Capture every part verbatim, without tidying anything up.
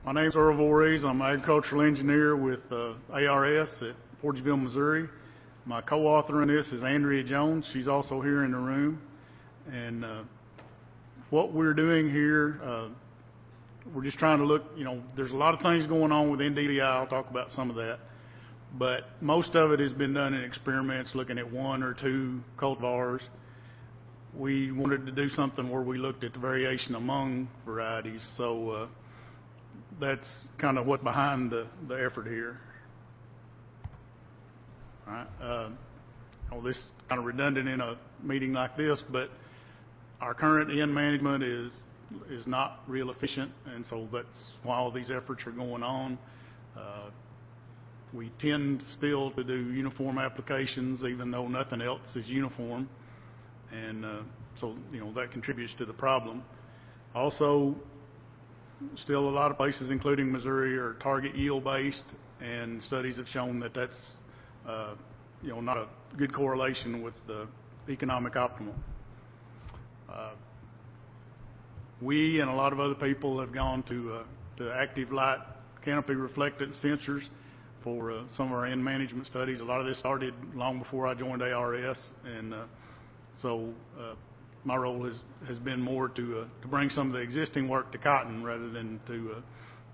My name is Earl Voorhees. I'm an agricultural engineer with uh, A R S at Forgeville, Missouri. My co-author in this is Andrea Jones. She's also here in the room. And uh, what we're doing here, uh, we're just trying to look, you know, there's a lot of things going on with N D V I. I'll talk about some of that. But most of it has been done in experiments looking at one or two cultivars. We wanted to do something where we looked at the variation among varieties. So uh, that's kind of what's behind the, the effort here. All right. Uh, well, this is kind of redundant in a meeting like this, but our current N management is is not real efficient, and so that's why all these efforts are going on. Uh, we tend still to do uniform applications, even though nothing else is uniform, and uh, so you know that contributes to the problem. Also, still a lot of places, including Missouri, are target yield based, and studies have shown that that's uh, you know not a good correlation with the economic optimum. Uh, we and a lot of other people have gone to uh, to active light canopy reflectance sensors for uh, some of our N management studies. A lot of this started long before I joined A R S, and uh, so uh, my role has, has been more to uh, to bring some of the existing work to cotton rather than to uh,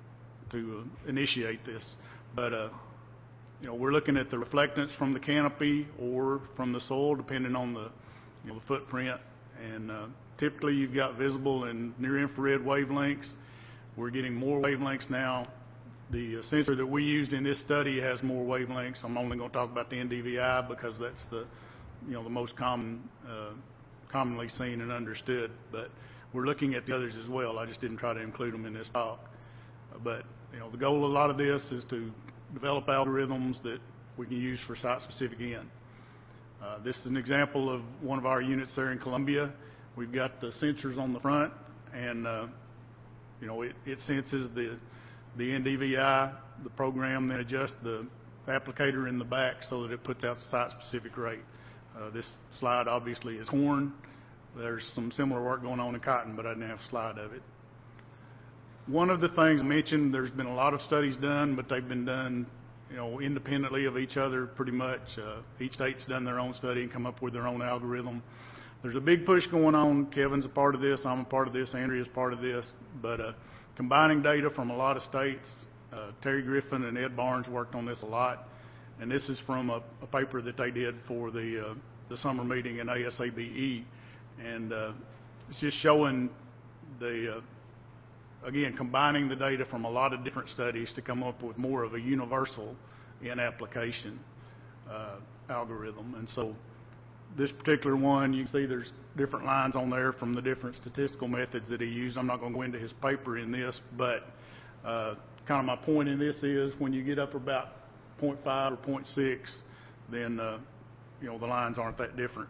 to uh, initiate this. But uh, you know, we're looking at the reflectance from the canopy or from the soil, depending on the you know the footprint. And uh, typically, you've got visible and near-infrared wavelengths. We're getting more wavelengths now. The uh, sensor that we used in this study has more wavelengths. I'm only going to talk about the N D V I because that's the you know the most common. Uh, commonly seen and understood, but we're looking at the others as well. I just didn't try to include them in this talk. Uh, but you know, the goal of a lot of this is to develop algorithms that we can use for site-specific N. Uh, this is an example of one of our units there in Columbia. We've got the sensors on the front, and uh, you know, it, it senses the the N D V I. The program then adjusts the applicator in the back so that it puts out the site-specific rate. Uh, this slide obviously is corn. There's some similar work going on in cotton, but I didn't have a slide of it. One of the things I mentioned, there's been a lot of studies done, but they've been done, you know, independently of each other pretty much. Uh, each state's done their own study and come up with their own algorithm. There's a big push going on. Kevin's a part of this. I'm a part of this. Andrea's part of this. But uh, combining data from a lot of states, uh, Terry Griffin and Ed Barnes worked on this a lot. And this is from a, a paper that they did for the uh, the summer meeting in A S A B E, and uh, it's just showing the uh, again combining the data from a lot of different studies to come up with more of a universal in application uh, algorithm. And so this particular one, you can see there's different lines on there from the different statistical methods that he used. I'm not going to go into his paper in this, but uh, kind of my point in this is when you get up about zero point five or zero point six, then uh, you know the lines aren't that different.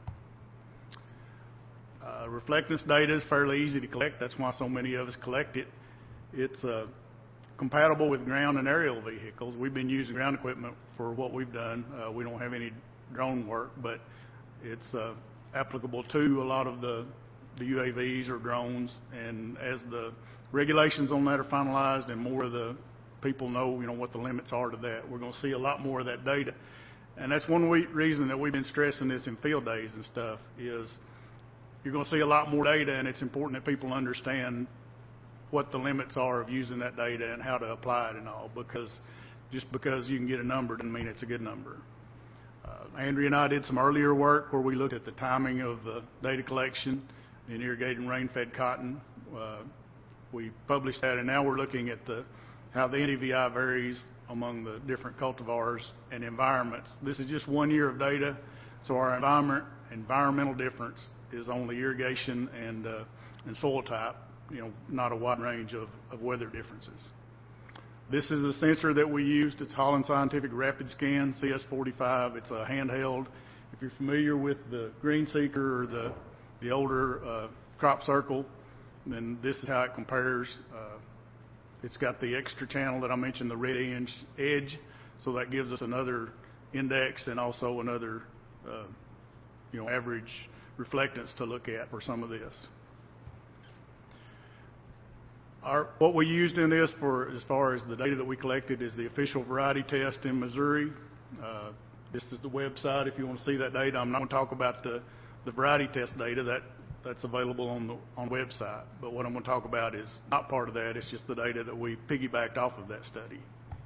Uh, reflectance data is fairly easy to collect. That's why so many of us collect it. It's uh, compatible with ground and aerial vehicles. We've been using ground equipment for what we've done. Uh, we don't have any drone work, but it's uh, applicable to a lot of the, the U A Vs or drones. And as the regulations on that are finalized and more of the people know, you know, what the limits are to that, we're going to see a lot more of that data. And that's one we, reason that we've been stressing this in field days and stuff is you're going to see a lot more data, and it's important that people understand what the limits are of using that data and how to apply it and all, because just because you can get a number doesn't mean it's a good number. Uh, Andrea and I did some earlier work where we looked at the timing of the data collection in irrigated rain-fed cotton. Uh, we published that, and now we're looking at the how the N D V I varies among the different cultivars and environments. This is just one year of data, so our environment environmental difference is only irrigation and uh, and soil type, you know, not a wide range of, of weather differences. This is a sensor that we used. It's Holland Scientific Rapid Scan C S forty-five. It's a handheld. If you're familiar with the Green Seeker or the, the older uh, Crop Circle, then this is how it compares. Uh, it's got the extra channel that I mentioned, the red edge, so that gives us another index and also another, uh, you know, average reflectance to look at for some of this. Our, what we used in this for, as far as the data that we collected, is the official variety test in Missouri. Uh, this is the website if you want to see that data. I'm not going to talk about the, the variety test data. That, that's available on the on the website. But what I'm going to talk about is not part of that. It's just the data that we piggybacked off of that study.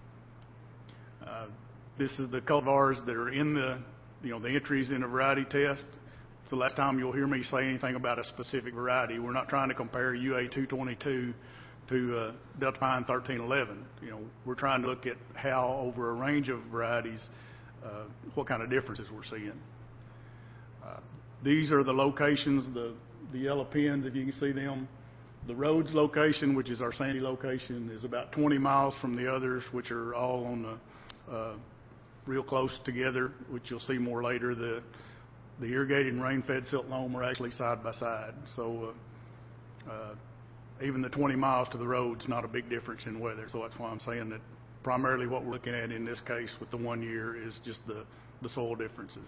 Uh, this is the cultivars that are in the, you know, the entries in a variety test. It's the last time you'll hear me say anything about a specific variety. We're not trying to compare U A two twenty-two to uh, Delta Pine thirteen eleven. You know, we're trying to look at how, over a range of varieties, uh, what kind of differences we're seeing. Uh, these are the locations, the, the yellow pins, if you can see them. The Rhodes location, which is our Sandy location, is about twenty miles from the others, which are all on the uh, real close together, which you'll see more later. The the irrigated and rain-fed silt loam are actually side by side. So uh, uh, even the twenty miles to the road's not a big difference in weather. So that's why I'm saying that primarily what we're looking at in this case with the one year is just the, the soil differences.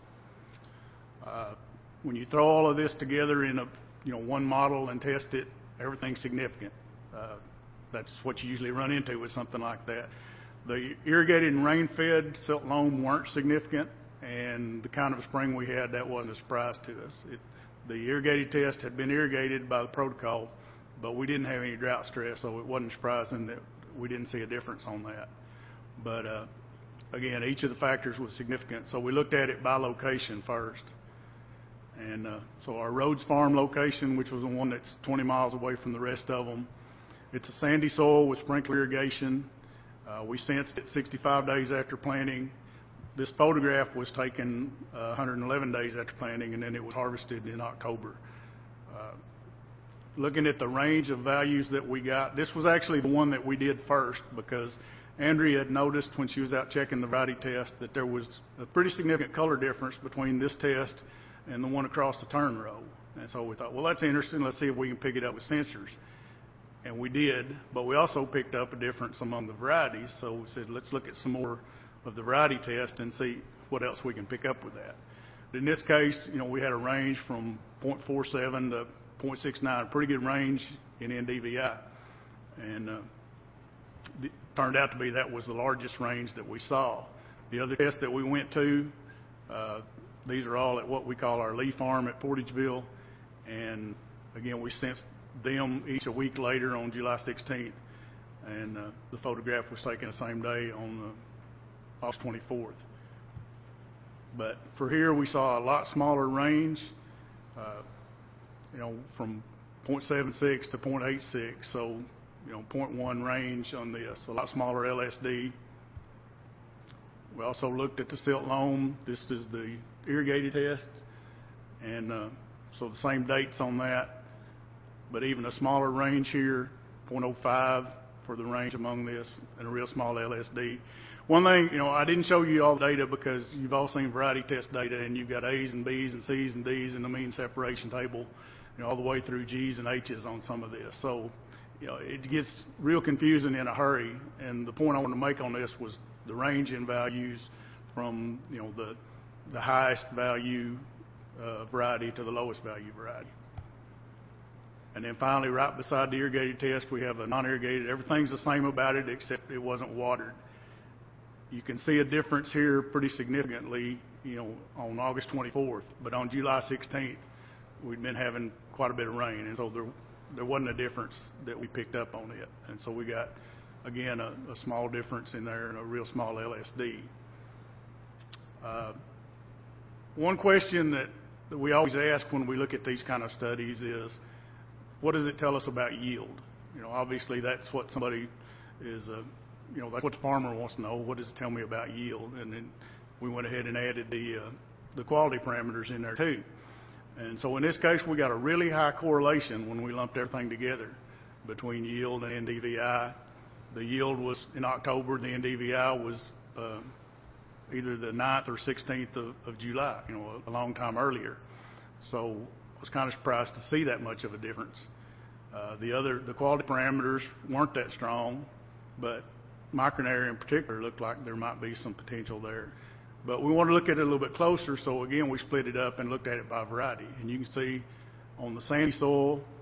Uh, when you throw all of this together in a you know one model and test it, everything's significant. Uh, that's what you usually run into with something like that. The irrigated and rain-fed silt loam weren't significant, and the kind of spring we had, that wasn't a surprise to us. It, the irrigated test had been irrigated by the protocol, but we didn't have any drought stress, so it wasn't surprising that we didn't see a difference on that. But uh, again, each of the factors was significant, so we looked at it by location first. And uh, so our Rhodes Farm location, which was the one that's twenty miles away from the rest of them, it's a sandy soil with sprinkler irrigation. Uh, we sensed it sixty-five days after planting. This photograph was taken uh, one hundred eleven days after planting, and then it was harvested in October. Uh, looking at the range of values that we got, this was actually the one that we did first, because Andrea had noticed when she was out checking the variety test that there was a pretty significant color difference between this test and the one across the turn row. And so we thought, well, that's interesting. Let's see if we can pick it up with sensors. And we did, but we also picked up a difference among the varieties. So we said, let's look at some more of the variety test and see what else we can pick up with that. But in this case, you know, we had a range from point four seven to point six nine, a pretty good range in N D V I. And uh, it turned out to be that was the largest range that we saw. The other tests that we went to, uh, these are all at what we call our Lee Farm at Portageville. And again, we sensed them each a week later on July sixteenth. And uh, the photograph was taken the same day on uh, August twenty-fourth. But for here, we saw a lot smaller range, uh, you know, from point seven six to point eight six. So, you know, point one range on this, a lot smaller L S D. We also looked at the silt loam. This is the irrigated test, and uh, so the same dates on that, but even a smaller range here, point oh five for the range among this, and a real small L S D. One thing, you know, I didn't show you all the data because you've all seen variety test data, and you've got A's and B's and C's and D's in the mean separation table, you know, all the way through G's and H's on some of this. So, you know, it gets real confusing in a hurry, and the point I want to make on this was the range in values from, you know, the the highest value uh, variety to the lowest value variety. And then finally, right beside the irrigated test, we have a non-irrigated. Everything's the same about it except it wasn't watered. You can see a difference here pretty significantly, you know, on August twenty-fourth, but on July sixteenth, we'd been having quite a bit of rain, and so there there wasn't a difference that we picked up on it. And so we got, again, a, a small difference in there and a real small L S D. Uh, one question that, that we always ask when we look at these kind of studies is, what does it tell us about yield? You know, obviously that's what somebody is, uh, you know, that's what the farmer wants to know. What does it tell me about yield? And then we went ahead and added the, uh, the quality parameters in there too. And so in this case, we got a really high correlation when we lumped everything together between yield and N D V I. The yield was in October, the N D V I was uh, either the ninth or sixteenth of, of July, you know, a, a long time earlier. So I was kind of surprised to see that much of a difference. Uh, the other, the quality parameters weren't that strong, but micronary in particular looked like there might be some potential there. But we want to look at it a little bit closer, so again, we split it up and looked at it by variety. And you can see on the sandy soil,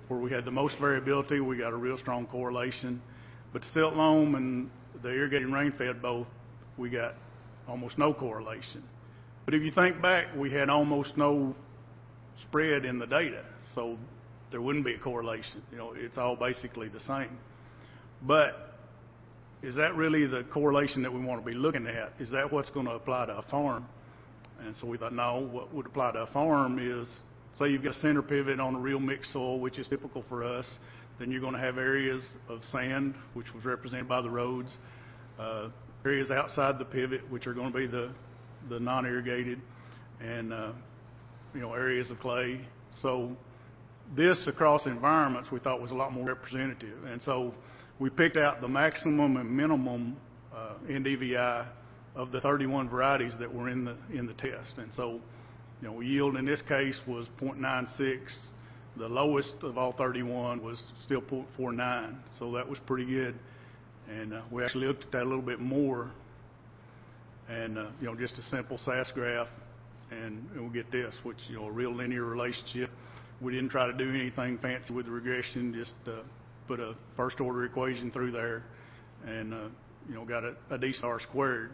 where we had the most variability, we got a real strong correlation. But the silt loam and the irrigating rain-fed both, we got almost no correlation. But if you think back, we had almost no spread in the data, so there wouldn't be a correlation. You know, it's all basically the same. But is that really the correlation that we want to be looking at? Is that what's going to apply to a farm? And so we thought, no, what would apply to a farm is, say you've got a center pivot on a real mixed soil, which is typical for us, then you're going to have areas of sand, which was represented by the roads, uh, areas outside the pivot, which are going to be the, the non-irrigated, and uh, you know, areas of clay. So this across environments we thought was a lot more representative. And so we picked out the maximum and minimum uh, N D V I of the thirty-one varieties that were in the in the test. And so, you know, yield in this case was zero point nine six. The lowest of all thirty-one was still zero point four nine. So that was pretty good. And uh, we actually looked at that a little bit more. And, uh, you know, just a simple S A S graph, and, and we'll get this, which, you know, a real linear relationship. We didn't try to do anything fancy with the regression, just uh, put a first order equation through there and, uh, you know, got a, a decent R squared.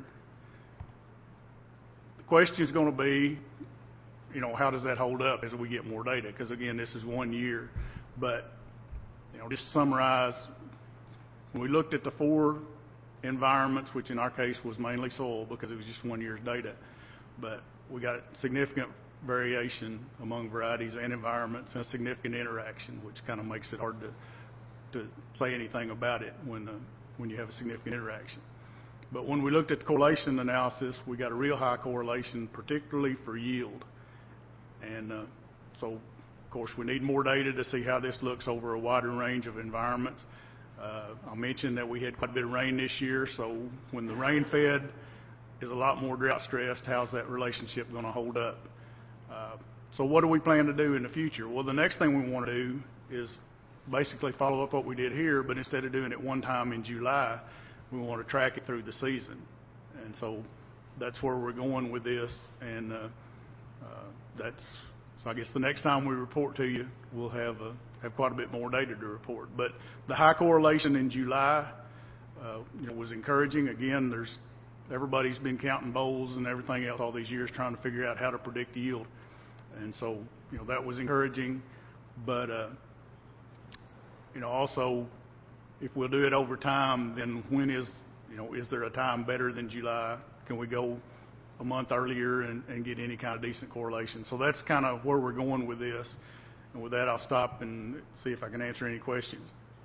The question is going to be, you know, how does that hold up as we get more data? Because, again, this is one year. But, you know, just to summarize, when we looked at the four environments, which in our case was mainly soil because it was just one year's data, but we got significant variation among varieties and environments and significant interaction, which kind of makes it hard to to say anything about it when uh, when you have a significant interaction. But when we looked at the correlation analysis, we got a real high correlation, particularly for yield. And uh, so, of course, we need more data to see how this looks over a wider range of environments. Uh, I mentioned that we had quite a bit of rain this year, so when the rain fed is a lot more drought stressed, how's that relationship going to hold up? Uh, so what do we plan to do in the future? Well, the next thing we want to do is basically follow up what we did here, but instead of doing it one time in July, we want to track it through the season. And so that's where we're going with this, and uh, uh, that's, so I guess the next time we report to you, we'll have a have quite a bit more data to report. But the high correlation in July uh, you know, was encouraging. Again, there's everybody's been counting bowls and everything else all these years trying to figure out how to predict yield. And so, you know, that was encouraging. But, uh, you know, also, if we'll do it over time, then when is, you know, is there a time better than July? Can we go a month earlier and, and get any kind of decent correlation? So that's kind of where we're going with this. And with that, I'll stop and see if I can answer any questions.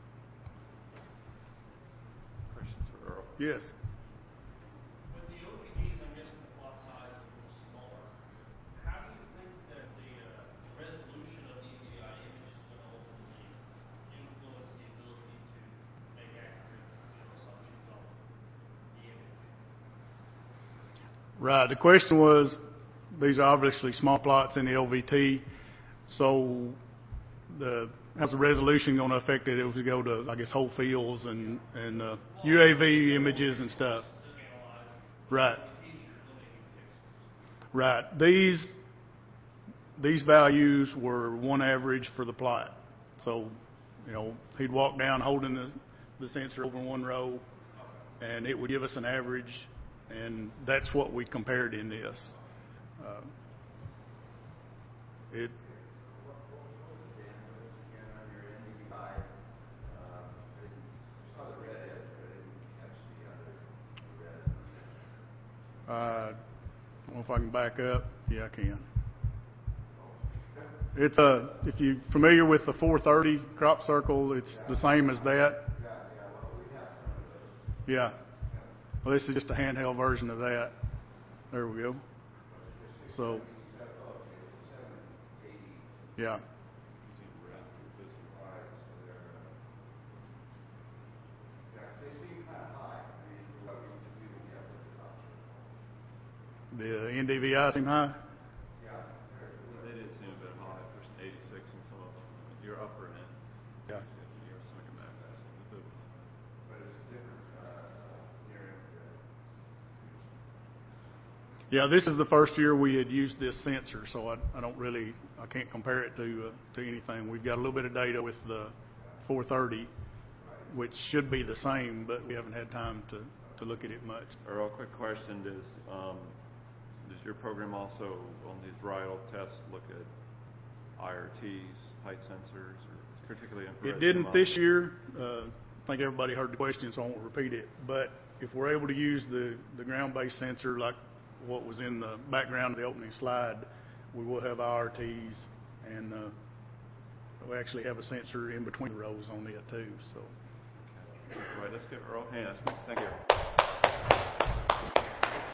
Questions for Earl? Yes. With the O V Ds, I'm guessing the plot size is a little smaller. How do you think that the uh, resolution of the E V I image is going to ultimately influence the ability to make accurate you know, assumptions on the image? Right. The question was, these are obviously small plots in the L V T. So the how's the resolution going to affect it if we go to, I guess, whole fields and, and uh, U A V images and stuff? Right. Right. These, these values were one average for the plot. So, you know, he'd walk down holding the, the sensor over one row, and it would give us an average, and that's what we compared in this. Uh, it Uh, I don't know if I can back up. Yeah, I can. It's uh, if you're familiar with the four thirty crop circle, it's the same as that. Yeah. Well, this is just a handheld version of that. There we go. So, yeah. The N D V I seem high? Yeah. They did seem a bit high for eighty-six and some of them. Your upper end. Yeah. Your second back. But it's different uh, area. Yeah, this is the first year we had used this sensor, so I, I don't really, I can't compare it to, uh, to anything. We've got a little bit of data with the four thirty, which should be the same, but we haven't had time to, to look at it much. Earl, quick question is, um, does your program also, on these varietal tests, look at I R Ts, height sensors, or particularly infrared? It didn't thermometers? this year. Uh, I think everybody heard the question, so I won't repeat it. But if we're able to use the, the ground-based sensor like what was in the background of the opening slide, we will have I R Ts, and uh, we actually have a sensor in between the rows on it too. So. Okay. All right, let's give Earl a hand. Thank you.